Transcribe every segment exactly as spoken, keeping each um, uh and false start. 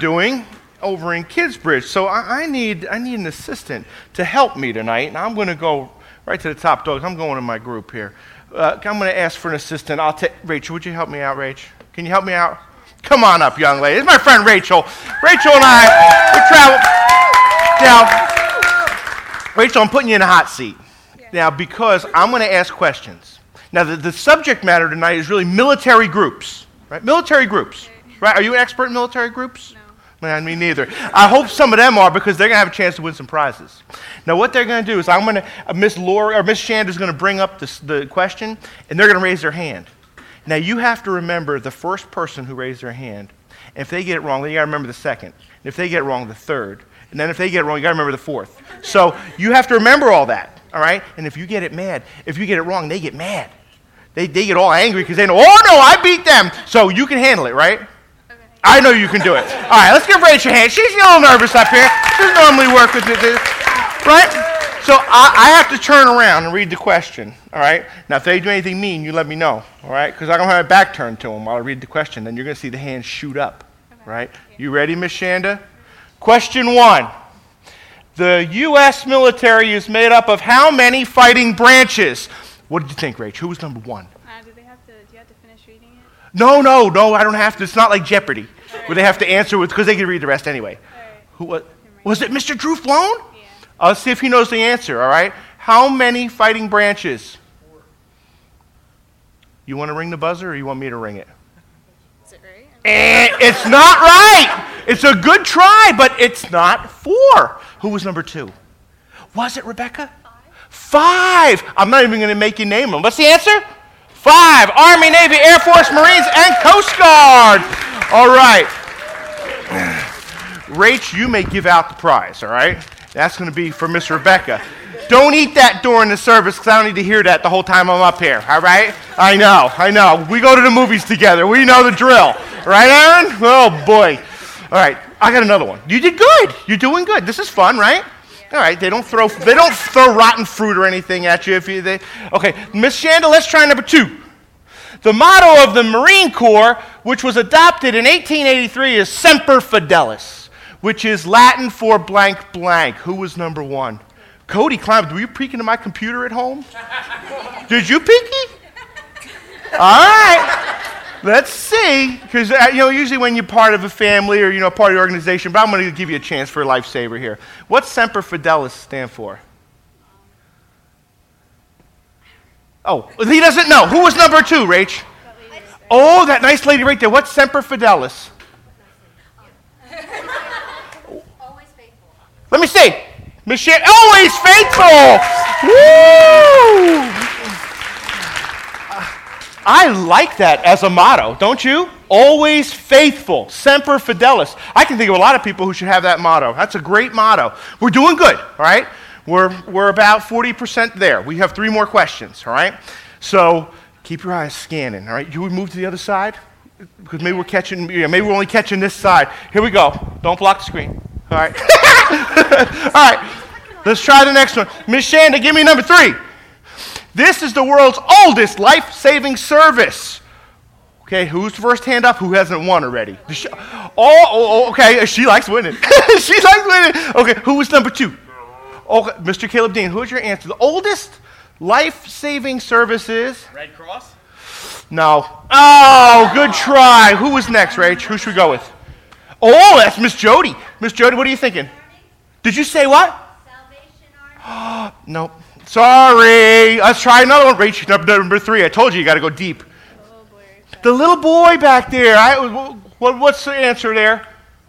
doing over in Kidsbridge. So I, I need I need an assistant to help me tonight, and I'm going to go right to the top dogs. I'm going to my group here. Uh, I'm going to ask for an assistant. I'll take Rachel. Would you help me out, Rach? Can you help me out? Come on up, young lady. This is my friend Rachel. Rachel and I, we travel. Now, Rachel, I'm putting you in a hot seat. Yeah. Now, because I'm going to ask questions. Now, the, the subject matter tonight is really military groups, right? Military groups, okay. Right? Are you an expert in military groups? No. Man, me neither. I hope some of them are because they're going to have a chance to win some prizes. Now, what they're going to do is I'm going to, uh, Miss Laura, or Miss Shanda is going to bring up this, the question, and they're going to raise their hand. Now, you have to remember the first person who raised their hand. And if they get it wrong, then you got to remember the second. And if they get it wrong, the third. And then if they get it wrong, you got to remember the fourth. So you have to remember all that, all right? And if you get it mad, if you get it wrong, they get mad. They, they get all angry because they know, oh, no, I beat them. So you can handle it, right? Okay. I know you can do it. All right, let's give Rachel a hand. She's a little nervous up here. She doesn't normally work with this, right? So I, I have to turn around and read the question, all right? Now, if they do anything mean, you let me know, all right? Because I don't have my back turned to them while I read the question. Then you're going to see the hands shoot up, okay. Right? You ready, Miss Shanda? Question one. The U S military is made up of how many fighting branches? What did you think, Rach? Who was number one? Uh, do they have to? Do you have to finish reading it? No, no, no. I don't have to. It's not like Jeopardy, right. Where they have to answer with because they can read the rest anyway. Right. Who was? Was it Mister Drew Flown? Yeah. Uh, let's see if he knows the answer. All right. How many fighting branches? Four. You want to ring the buzzer, or you want me to ring it? Is it right? Eh, it's not right. It's a good try, but it's not four. Who was number two? Was it Rebecca? Five. Five. I'm not even going to make you name them. What's the answer? Five. Army, Navy, Air Force, Marines, and Coast Guard. All right. Rach, you may give out the prize, all right? That's going to be for Miss Rebecca. Don't eat that during the service because I don't need to hear that the whole time I'm up here, all right? I know, I know. We go to the movies together. We know the drill. Right, Aaron? Oh, boy. All right, I got another one. You did good. You're doing good. This is fun, right? All right, they don't throw they don't throw rotten fruit or anything at you if you they Okay, Miss Shanda, let's try number two. The motto of the Marine Corps, which was adopted in eighteen eighty-three, is Semper Fidelis, which is Latin for blank blank. Who was number one? Cody climbed. Were you peeking at my computer at home? Did you peeky? All right. Let's see, because uh, you know usually when you're part of a family or you know part of the organization, but I'm going to give you a chance for a lifesaver here. What's Semper Fidelis stand for? Oh, he doesn't know. Who was number two, Rach? Oh, that nice lady right there. What's Semper Fidelis? Always faithful. Let me see. Michelle, always faithful. Woo! I like that as a motto, don't you? Always faithful, Semper Fidelis. I can think of a lot of people who should have that motto. That's a great motto. We're doing good, all right? We're we're about forty percent there. We have three more questions, all right? So keep your eyes scanning, all right? You would move to the other side? Because maybe we're catching, yeah, maybe we're only catching this side. Here we go. Don't block the screen, all right? All right, let's try the next one. Miss Shanda, give me number three. This is the world's oldest life-saving service. Okay, who's the first hand up? Who hasn't won already? She, oh, oh, okay, she likes winning. She likes winning. Okay, who was number two? Okay, Mister Caleb Dean, who's your answer? The oldest life-saving service is? Red Cross? No. Oh, good try. Who was next, Rach? Who should we go with? Oh, that's Miss Jody. Miss Jody, what are you thinking? Did you say what? Salvation Army. Nope. Sorry. Let's try another one. Rach, number three. I told you you got to go deep. The little boy. The little boy back there. I, what, what's the answer there?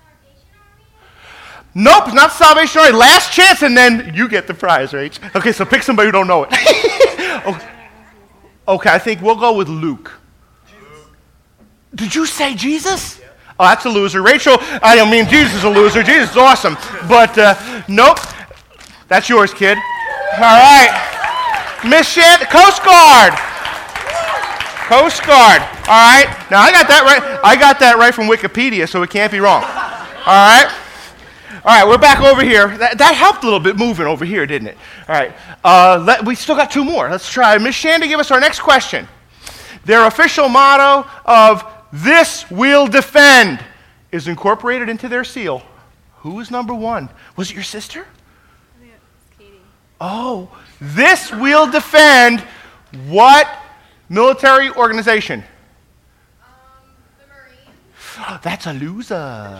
Nope, it's not Salvation Army. Last chance, and then you get the prize, Rach. Okay, so pick somebody who don't know it. okay. okay, I think we'll go with Luke. Jesus. Did you say Jesus? Yeah. Oh, that's a loser. Rachel, I don't mean Jesus is a loser. Jesus is awesome. But uh, nope, that's yours, kid. All right. Miss Shand, Coast Guard. Coast Guard. All right. Now, I got that right. I got that right from Wikipedia, so it can't be wrong. All right. All right, we're back over here. That, that helped a little bit moving over here, didn't it? All right. Uh, let, we still got two more. Let's try. Miss Shanda, give us our next question. Their official motto of "This we'll defend" is incorporated into their seal. Who was number one? Was it your sister? I think it's Katie. Oh, this will defend what military organization? Um, the Marines. That's a loser.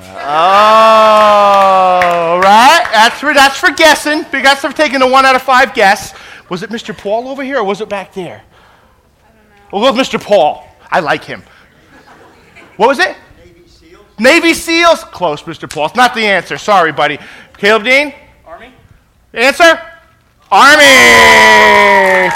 Oh, right. That's for that's for guessing. Because for taking a one out of five guess. Was it Mister Paul over here, or was it back there? I don't know. We'll go with Mister Paul. I like him. What was it? Navy SEALs. Navy SEALs. Close, Mister Paul. It's not the answer. Sorry, buddy. Caleb Dean. Army. Answer? Army.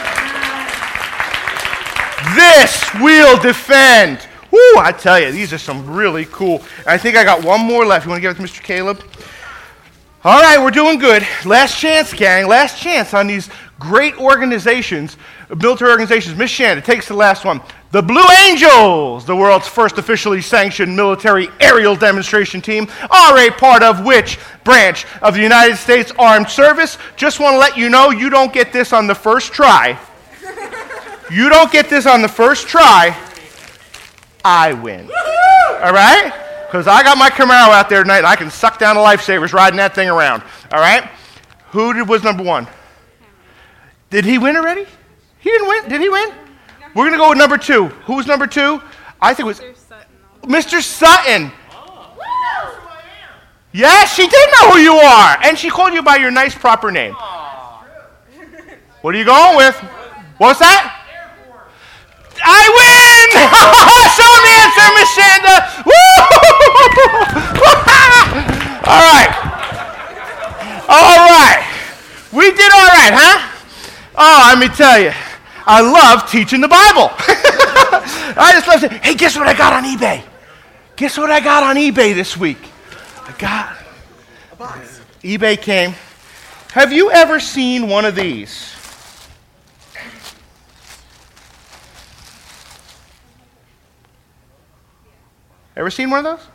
This will defend. Woo, I tell you, these are some really cool. I think I got one more left. You want to give it to Mister Caleb? All right, we're doing good. Last chance, gang. Last chance on these great organizations, military organizations. Miss Shanda takes the last one. The Blue Angels, the world's first officially sanctioned military aerial demonstration team, are a part of which branch of the United States Armed Service? Just want to let you know, you don't get this on the first try. You don't get this on the first try. I win. All right? Because I got my Camaro out there tonight, and I can suck down the lifesavers riding that thing around. All right? Who did, was number one? Did he win already? He didn't win. Did he win? We're going to go with number two. Who was number two? I think it was Mister Sutton. Mister Sutton. Yes, she did know who you are. And she called you by your nice, proper name. What are you going with? What's that? I win! Show me the answer, Miss Shanda. All right. All right. We did all right, huh? Oh, let me tell you, I love teaching the Bible. I just love saying, hey, guess what I got on eBay? Guess what I got on eBay this week? I got A box. eBay came. Have you ever seen one of these? Ever seen one of those?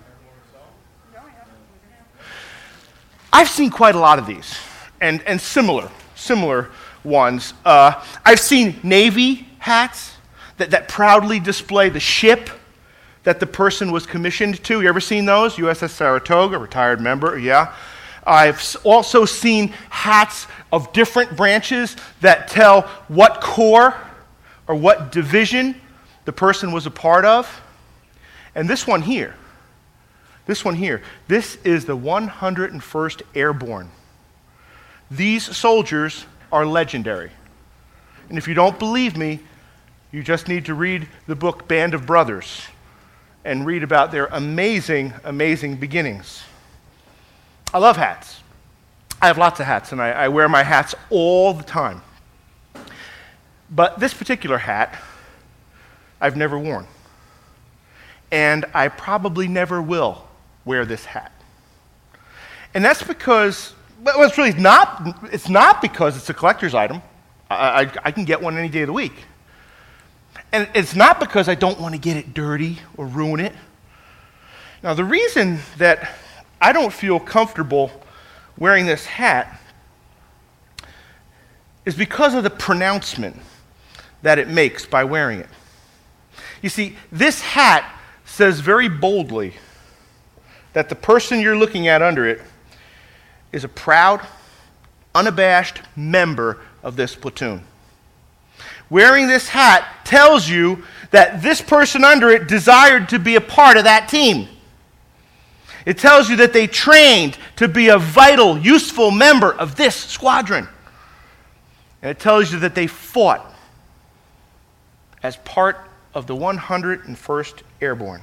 I've seen quite a lot of these, and, and similar, similar ones. Uh, I've seen Navy hats that, that proudly display the ship that the person was commissioned to. You ever seen those? U S S Saratoga, retired member, yeah. I've s- also seen hats of different branches that tell what corps or what division the person was a part of. And this one here, this one here, this is the one hundred first Airborne. These soldiers are legendary. And if you don't believe me, you just need to read the book Band of Brothers and read about their amazing, amazing beginnings. I love hats. I have lots of hats, and I, I wear my hats all the time. But this particular hat, I've never worn. And I probably never will wear this hat. And that's because, well, it's really not, it's not because it's a collector's item. I, I, I can get one any day of the week. And it's not because I don't want to get it dirty or ruin it. Now, the reason that I don't feel comfortable wearing this hat is because of the pronouncement that it makes by wearing it. You see, this hat says very boldly that the person you're looking at under it is a proud, unabashed member of this platoon. Wearing this hat tells you that this person under it desired to be a part of that team. It tells you that they trained to be a vital, useful member of this squadron. And it tells you that they fought as part of the one hundred first Airborne.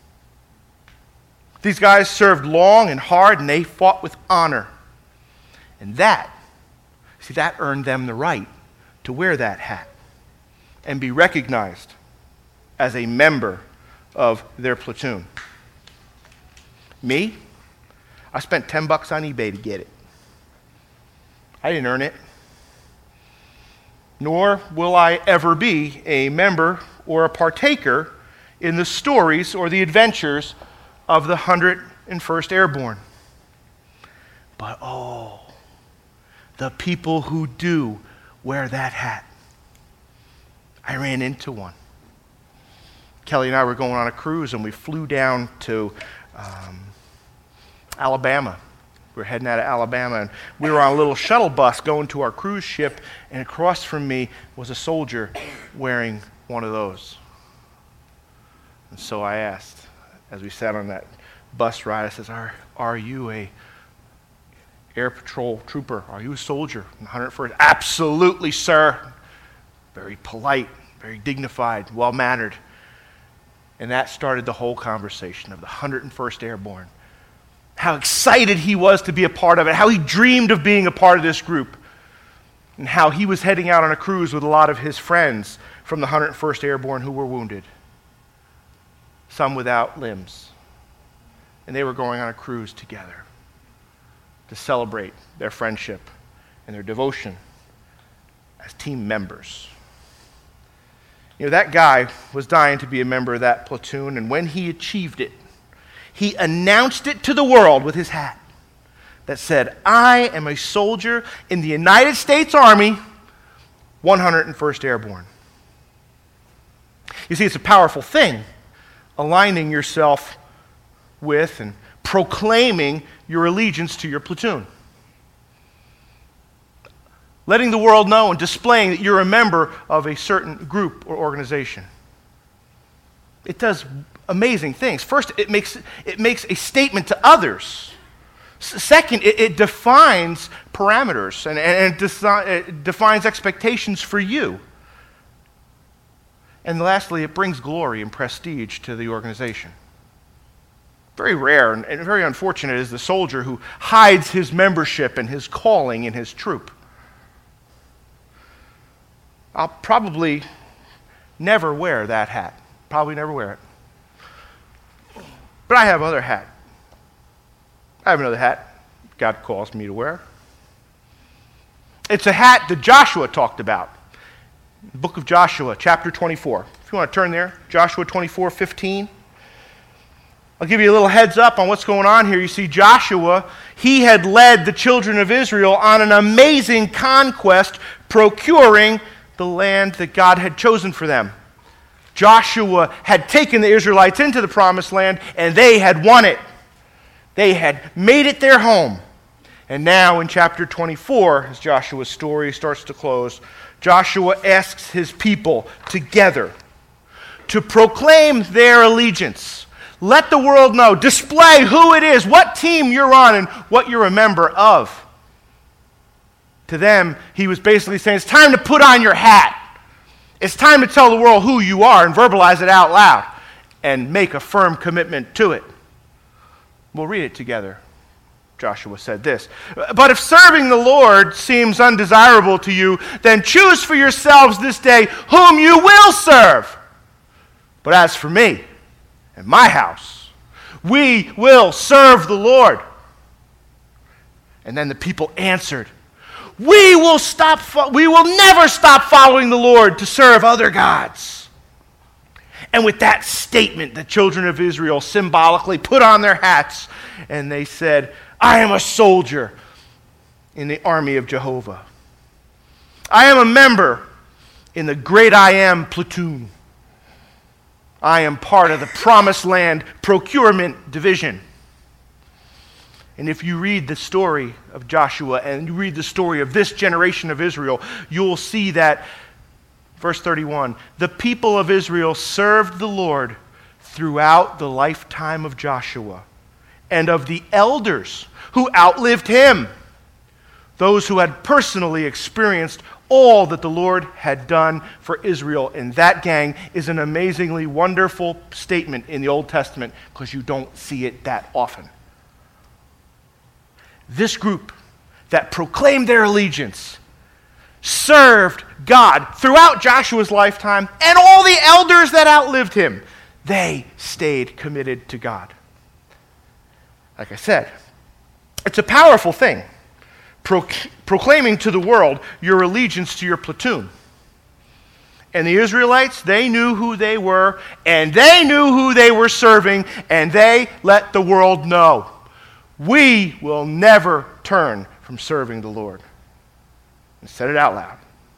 These guys served long and hard, and they fought with honor. And that, see, that earned them the right to wear that hat and be recognized as a member of their platoon. Me, I spent ten bucks on eBay to get it. I didn't earn it. Nor will I ever be a member or a partaker in the stories or the adventures of the one hundred first Airborne. But oh, the people who do wear that hat. I ran into one. Kelly and I were going on a cruise, and we flew down to um, Alabama. We were heading out of Alabama, and we were on a little shuttle bus going to our cruise ship, and across from me was a soldier wearing one of those. And so I asked, as we sat on that bus ride, I says, are, are you a Air Patrol trooper? Are you a soldier in the one hundred first? Absolutely, sir. Very polite, very dignified, well-mannered. And that started the whole conversation of the one hundred first Airborne. How excited he was to be a part of it, how he dreamed of being a part of this group, and how he was heading out on a cruise with a lot of his friends from the one hundred first Airborne who were wounded, some without limbs. And they were going on a cruise together to celebrate their friendship and their devotion as team members. You know, that guy was dying to be a member of that platoon, and when he achieved it, he announced it to the world with his hat that said, I am a soldier in the United States Army, one hundred first Airborne. You see, it's a powerful thing, aligning yourself with and proclaiming your allegiance to your platoon. Letting the world know and displaying that you're a member of a certain group or organization. It does amazing things. First, it makes, it makes a statement to others. S- second, it, it defines parameters and, and it, desi- it defines expectations for you. And lastly, it brings glory and prestige to the organization. Very rare and, and very unfortunate is the soldier who hides his membership and his calling in his troop. I'll probably never wear that hat. Probably never wear it. But I have other hat. I have another hat God calls me to wear. It's a hat that Joshua talked about. The book of Joshua, chapter twenty-four. If you want to turn there, Joshua twenty-four fifteen. I'll give you a little heads up on what's going on here. You see, Joshua, he had led the children of Israel on an amazing conquest, procuring the land that God had chosen for them. Joshua had taken the Israelites into the promised land, and they had won it. They had made it their home. And now in chapter twenty-four, as Joshua's story starts to close, Joshua asks his people together to proclaim their allegiance. Let the world know, display who it is, what team you're on, and what you're a member of. To them, he was basically saying, it's time to put on your hat. It's time to tell the world who you are and verbalize it out loud and make a firm commitment to it. We'll read it together. Joshua said this, but if serving the Lord seems undesirable to you, then choose for yourselves this day whom you will serve. But as for me and my house, we will serve the Lord. And then the people answered, We will stop. Fo- we will never stop following the Lord to serve other gods. And with that statement, the children of Israel symbolically put on their hats and they said, I am a soldier in the army of Jehovah. I am a member in the great I Am platoon. I am part of the Promised Land Procurement Division. And if you read the story of Joshua and you read the story of this generation of Israel, you'll see that, verse thirty-one, the people of Israel served the Lord throughout the lifetime of Joshua and of the elders who outlived him, those who had personally experienced all that the Lord had done for Israel. And that, gang, is an amazingly wonderful statement in the Old Testament because you don't see it that often. This group that proclaimed their allegiance served God throughout Joshua's lifetime, and all the elders that outlived him, they stayed committed to God. Like I said, it's a powerful thing, pro- proclaiming to the world your allegiance to your platoon. And the Israelites, they knew who they were, and they knew who they were serving, and they let the world know. We will never turn from serving the Lord. And said it out loud.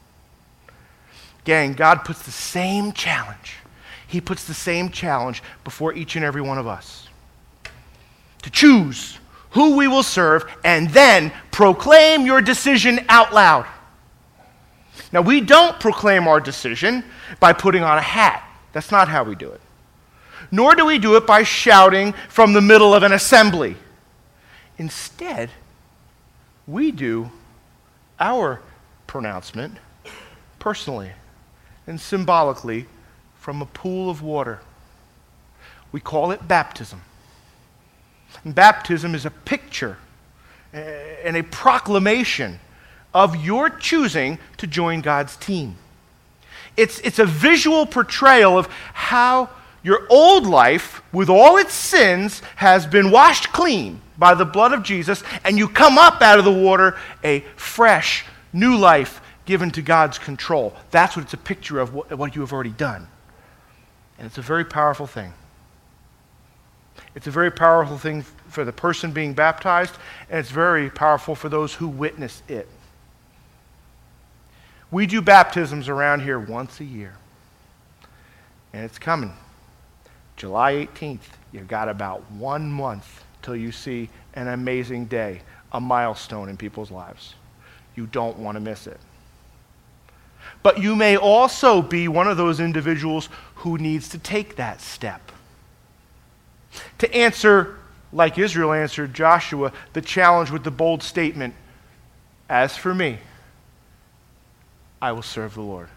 Gang, God puts the same challenge. He puts the same challenge before each and every one of us. to choose who we will serve, and then proclaim your decision out loud. Now, we don't proclaim our decision by putting on a hat. That's not how we do it. Nor do we do it by shouting from the middle of an assembly. Instead, we do our pronouncement personally and symbolically from a pool of water. We call it baptism. And baptism is a picture and a proclamation of your choosing to join God's team. It's, it's a visual portrayal of how your old life, with all its sins, has been washed clean by the blood of Jesus, and you come up out of the water a fresh, new life given to God's control. That's what it's a picture of, what, what you have already done. And it's a very powerful thing. It's a very powerful thing for the person being baptized, and it's very powerful for those who witness it. We do baptisms around here once a year, and it's coming. July eighteenth, you've got about one month till you see an amazing day, a milestone in people's lives. You don't want to miss it. But you may also be one of those individuals who needs to take that step. To answer, like Israel answered Joshua, the challenge with the bold statement, "As for me, I will serve the Lord."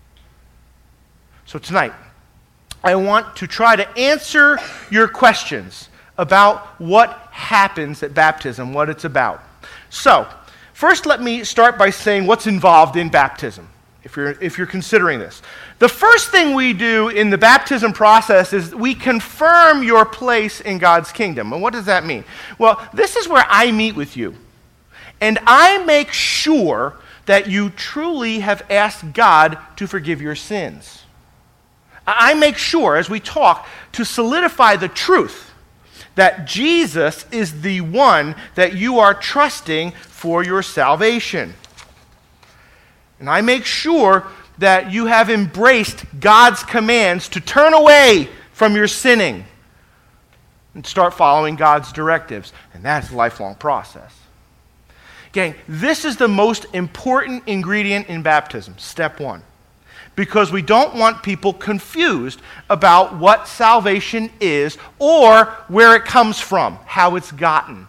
So tonight, I want to try to answer your questions about what happens at baptism, what it's about. So, first let me start by saying what's involved in baptism, if you're, if you're considering this. The first thing we do in the baptism process is we confirm your place in God's kingdom. And what does that mean? Well, this is where I meet with you, and I make sure that you truly have asked God to forgive your sins. I make sure, as we talk, to solidify the truth that Jesus is the one that you are trusting for your salvation. And I make sure that you have embraced God's commands to turn away from your sinning and start following God's directives. And that's a lifelong process. Gang, this is the most important ingredient in baptism, step one. Because we don't want people confused about what salvation is or where it comes from, how it's gotten.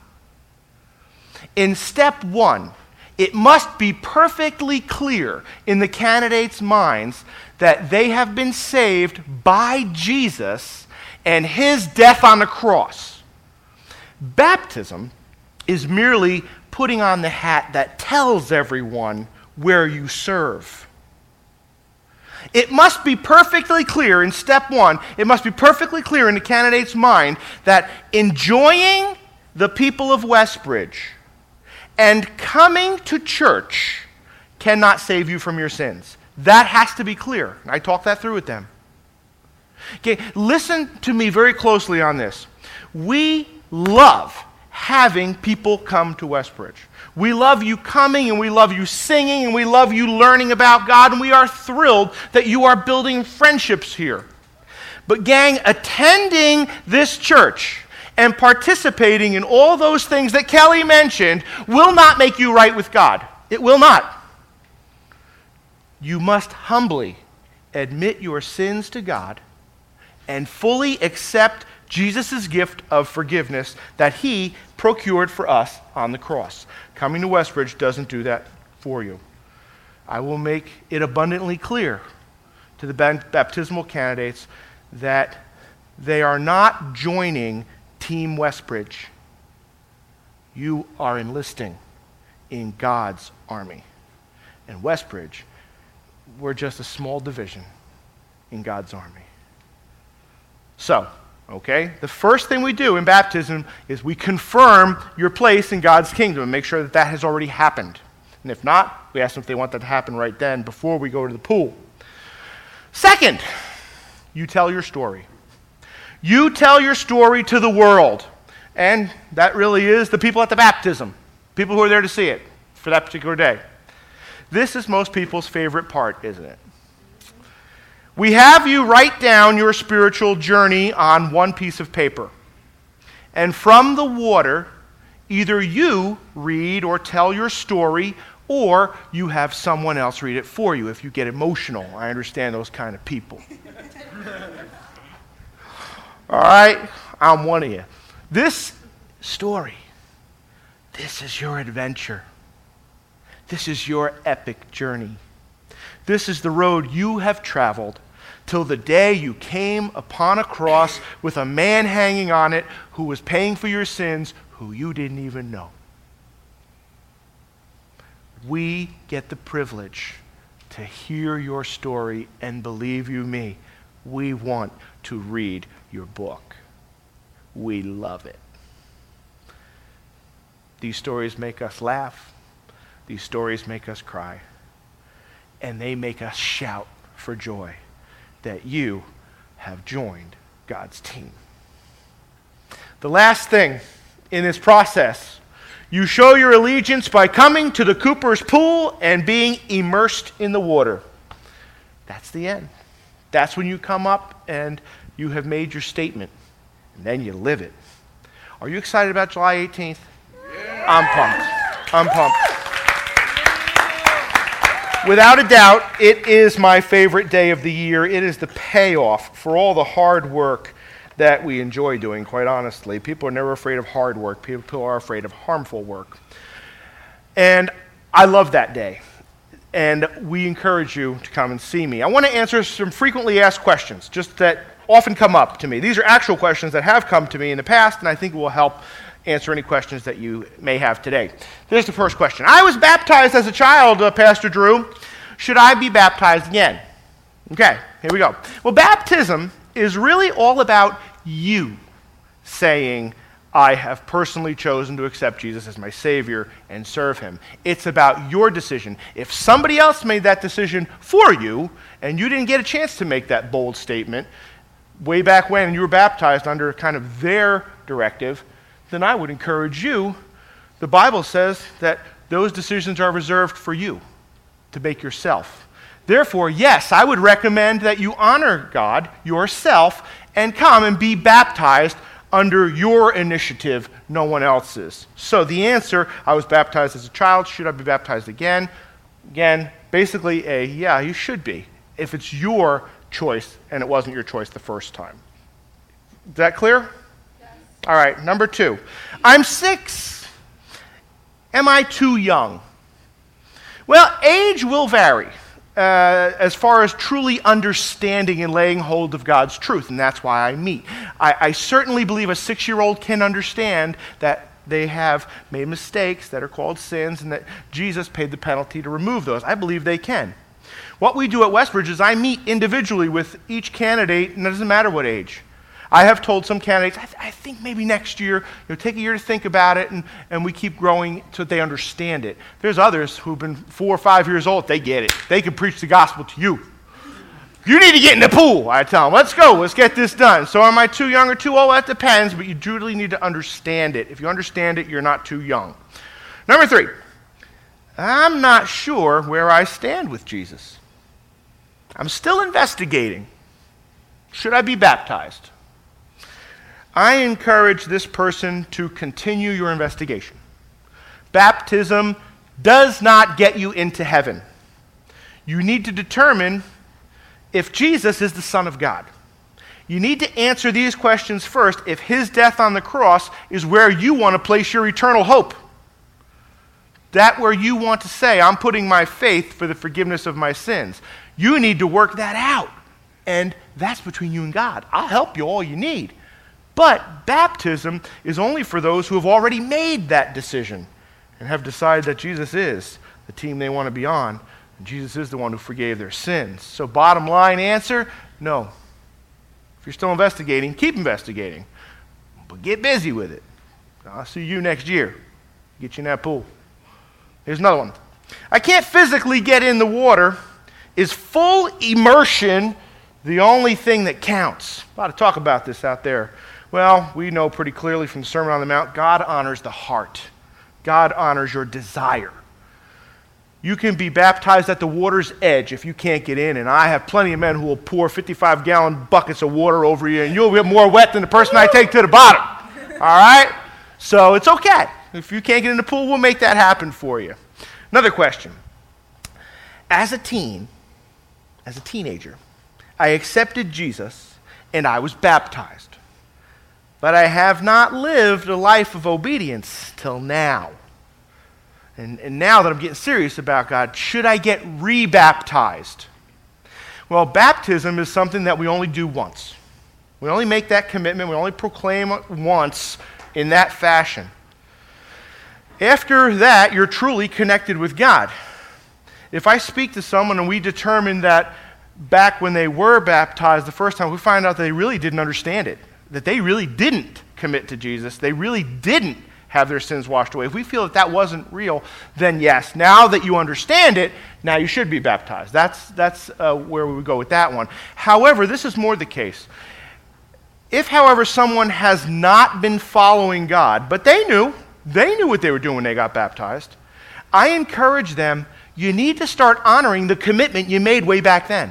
In step one, it must be perfectly clear in the candidates' minds that they have been saved by Jesus and his death on the cross. Baptism is merely putting on the hat that tells everyone where you serve. It must be perfectly clear in step one, it must be perfectly clear in the candidate's mind that enjoying the people of Westbridge and coming to church cannot save you from your sins. That has to be clear. I talked that through with them. Okay, listen to me very closely on this. We love having people come to Westbridge. We love you coming, and we love you singing, and we love you learning about God, and we are thrilled that you are building friendships here. But gang, attending this church and participating in all those things that Kelly mentioned will not make you right with God. It will not. You must humbly admit your sins to God and fully accept Jesus' gift of forgiveness that he procured for us on the cross. Coming to Westbridge doesn't do that for you. I will make it abundantly clear to the baptismal candidates that they are not joining Team Westbridge. You are enlisting in God's army. And Westbridge, we're just a small division in God's army. So, okay, the first thing we do in baptism is we confirm your place in God's kingdom and make sure that that has already happened. And if not, we ask them if they want that to happen right then before we go to the pool. Second, you tell your story. You tell your story to the world. And that really is the people at the baptism, people who are there to see it for that particular day. This is most people's favorite part, isn't it? We have you write down your spiritual journey on one piece of paper. And from the water, either you read or tell your story, or you have someone else read it for you if you get emotional. I understand those kind of people. All right? I'm one of you. This story, this is your adventure. This is your epic journey. This is the road you have traveled till the day you came upon a cross with a man hanging on it who was paying for your sins, who you didn't even know. We get the privilege to hear your story, and believe you me, we want to read your book. We love it. These stories make us laugh. These stories make us cry. And they make us shout for joy that you have joined God's team. The last thing in this process, you show your allegiance by coming to the Cooper's Pool and being immersed in the water. That's the end. That's when you come up and you have made your statement. And then you live it. Are you excited about July eighteenth? Yeah. I'm pumped. I'm pumped. Without a doubt, it is my favorite day of the year. It is the payoff for all the hard work that we enjoy doing, quite honestly. People are never afraid of hard work. People are afraid of harmful work. And I love that day. And we encourage you to come and see me. I want to answer some frequently asked questions, just that often come up to me. These are actual questions that have come to me in the past, and I think it will help answer any questions that you may have today. Here's the first question. I was baptized as a child, uh, Pastor Drew. Should I be baptized again? Okay, here we go. Well, baptism is really all about you saying, I have personally chosen to accept Jesus as my Savior and serve Him. It's about your decision. If somebody else made that decision for you, and you didn't get a chance to make that bold statement way back when you were baptized under kind of their directive, then I would encourage you. The Bible says that those decisions are reserved for you to make yourself. Therefore, yes, I would recommend that you honor God yourself and come and be baptized under your initiative, no one else's. So the answer, I was baptized as a child. Should I be baptized again? Again, basically a, yeah, you should be, if it's your choice and it wasn't your choice the first time. Is that clear? All right, number two. I'm six. Am I too young? Well, age will vary uh, as far as truly understanding and laying hold of God's truth, and that's why I meet. I, I certainly believe a six-year-old can understand that they have made mistakes that are called sins and that Jesus paid the penalty to remove those. I believe they can. What we do at Westbridge is I meet individually with each candidate, and it doesn't matter what age. I have told some candidates, I, th- I think maybe next year, you know, take a year to think about it, and, and we keep growing so that they understand it. There's others who've been four or five years old, they get it. They can preach the gospel to you. You need to get in the pool, I tell them. Let's go, let's get this done. So am I too young or too old? That depends, but you truly need to understand it. If you understand it, you're not too young. Number three, I'm not sure where I stand with Jesus. I'm still investigating. Should I be baptized? I encourage this person to continue your investigation. Baptism does not get you into heaven. You need to determine if Jesus is the Son of God. You need to answer these questions first if His death on the cross is where you want to place your eternal hope. That where you want to say, I'm putting my faith for the forgiveness of my sins. You need to work that out. And that's between you and God. I'll help you all you need. But baptism is only for those who have already made that decision and have decided that Jesus is the team they want to be on, and Jesus is the one who forgave their sins. So bottom line answer, no. If you're still investigating, keep investigating, but get busy with it. I'll see you next year. Get you in that pool. Here's another one. I can't physically get in the water. Is full immersion the only thing that counts? A lot of talk about this out there. Well, we know pretty clearly from the Sermon on the Mount, God honors the heart. God honors your desire. You can be baptized at the water's edge if you can't get in, and I have plenty of men who will pour fifty-five gallon buckets of water over you, and you'll get more wet than the person I take to the bottom. All right? So it's okay. If you can't get in the pool, we'll make that happen for you. Another question. As a teen, as a teenager, I accepted Jesus and I was baptized. But I have not lived a life of obedience till now. And, and now that I'm getting serious about God, should I get re-baptized? Well, baptism is something that we only do once. We only make that commitment. We only proclaim it once in that fashion. After that, you're truly connected with God. If I speak to someone and we determine that back when they were baptized the first time, we find out that they really didn't understand it, that they really didn't commit to Jesus, they really didn't have their sins washed away. If we feel that that wasn't real, then yes, now that you understand it, now you should be baptized. That's, that's uh, where we would go with that one. However, this is more the case. If, however, someone has not been following God, but they knew, they knew what they were doing when they got baptized, I encourage them, you need to start honoring the commitment you made way back then.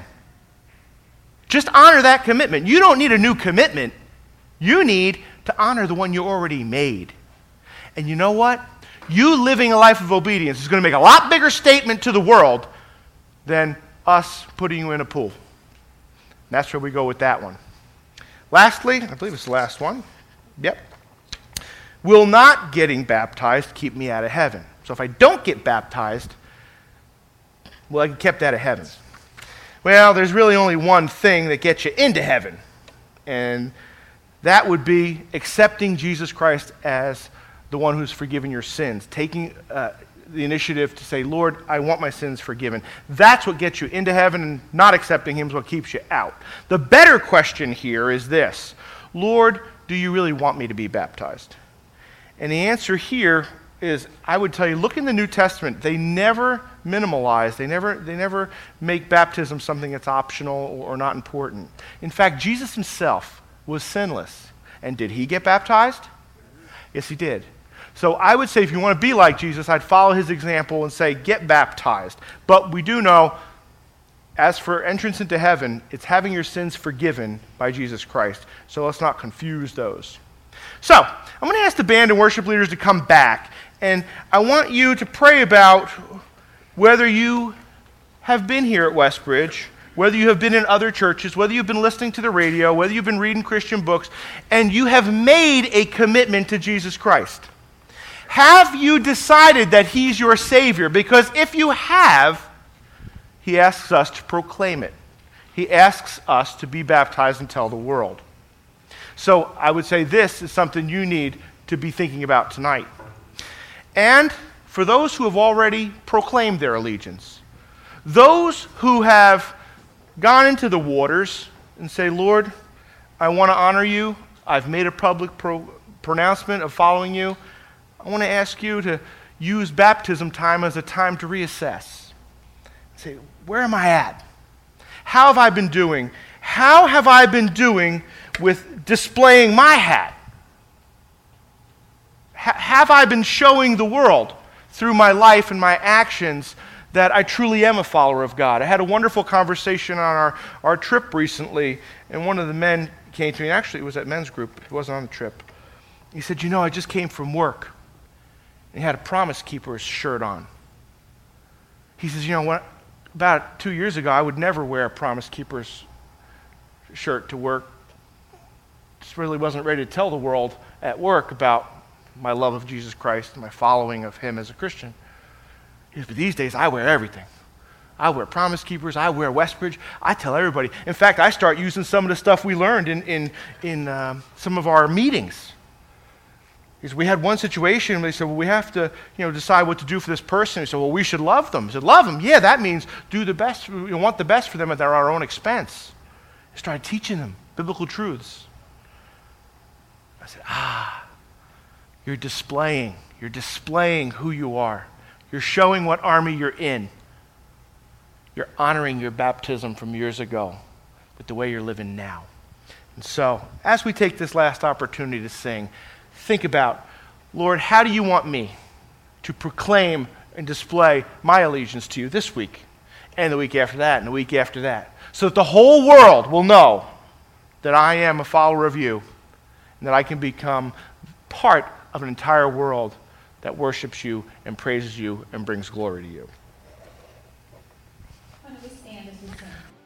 Just honor that commitment. You don't need a new commitment. You need to honor the one you already made. And you know what? You living a life of obedience is going to make a lot bigger statement to the world than us putting you in a pool. And that's where we go with that one. Lastly, I believe it's the last one. Yep. Will not getting baptized keep me out of heaven? So if I don't get baptized, will I get kept out of heaven? Well, there's really only one thing that gets you into heaven, and that would be accepting Jesus Christ as the one who's forgiven your sins, taking uh, the initiative to say, Lord, I want my sins forgiven. That's what gets you into heaven, and not accepting him is what keeps you out. The better question here is this: Lord, do you really want me to be baptized? And the answer here is, I would tell you, look in the New Testament. They never minimalize. They never, they never make baptism something that's optional or not important. In fact, Jesus himself was sinless. And did he get baptized? Yes, he did. So I would say if you want to be like Jesus, I'd follow his example and say, get baptized. But we do know, as for entrance into heaven, it's having your sins forgiven by Jesus Christ. So let's not confuse those. So I'm going to ask the band and worship leaders to come back. And I want you to pray about whether you have been here at Westbridge, whether you have been in other churches, whether you've been listening to the radio, whether you've been reading Christian books, and you have made a commitment to Jesus Christ. Have you decided that he's your Savior? Because if you have, he asks us to proclaim it. He asks us to be baptized and tell the world. So I would say this is something you need to be thinking about tonight. And for those who have already proclaimed their allegiance, those who have gone into the waters and say, Lord, I want to honor you. I've made a public pro- pronouncement of following you. I want to ask you to use baptism time as a time to reassess. Say, where am I at? How have I been doing? How have I been doing with displaying my hat? Ha- have I been showing the world through my life and my actions that I truly am a follower of God? I had a wonderful conversation on our, our trip recently, and one of the men came to me, and actually it was at men's group, it wasn't on the trip. He said, you know, I just came from work. And he had a Promise Keepers shirt on. He says, you know what, about two years ago, I would never wear a Promise Keepers shirt to work. Just really wasn't ready to tell the world at work about my love of Jesus Christ and my following of him as a Christian. He says, but these days, I wear everything. I wear Promise Keepers. I wear Westbridge. I tell everybody. In fact, I start using some of the stuff we learned in, in, in um, some of our meetings. Because we had one situation where they said, well, we have to, you know, decide what to do for this person. He said, well, we should love them. I said, love them? Yeah, that means do the best. We want the best for them at our own expense. I started teaching them biblical truths. I said, ah, you're displaying. You're displaying who you are. You're showing what army you're in. You're honoring your baptism from years ago with the way you're living now. And so, as we take this last opportunity to sing, think about, Lord, how do you want me to proclaim and display my allegiance to you this week, and the week after that, and the week after that, so that the whole world will know that I am a follower of you, and that I can become part of an entire world that worships you and praises you and brings glory to you. Why don't we stand as we sing?